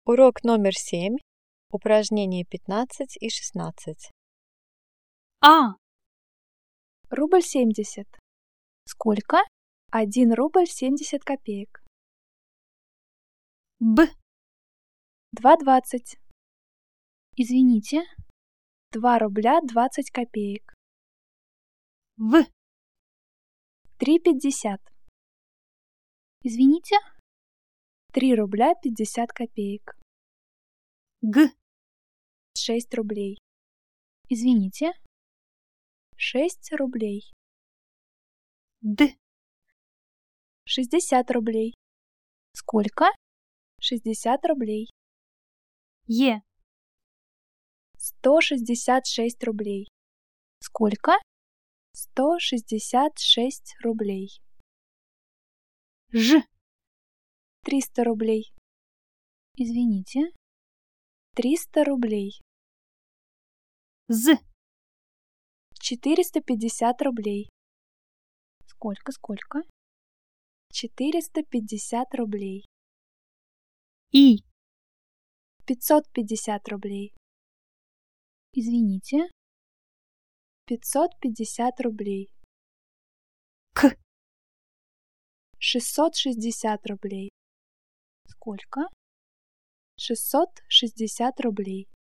Урок номер 7, упражнения 15 и 16. А. Рубль 70. Сколько? 1 рубль 70 копеек. Б. 2,20. Извините. 2 рубля 20 копеек. В. 3,50. Извините. 3 рубля 50 копеек. Г. 6 рублей. Извините. 6 рублей. Д. 60 рублей. Сколько? 60 рублей. Е. 166 рублей. Сколько? 166 рублей. Ж. 300 рублей. Извините. 300 рублей. З. 450 рублей. Сколько? 450 рублей. И. 550 рублей. Извините. 550 рублей. К. 660 рублей. Сколько? 660 рублей.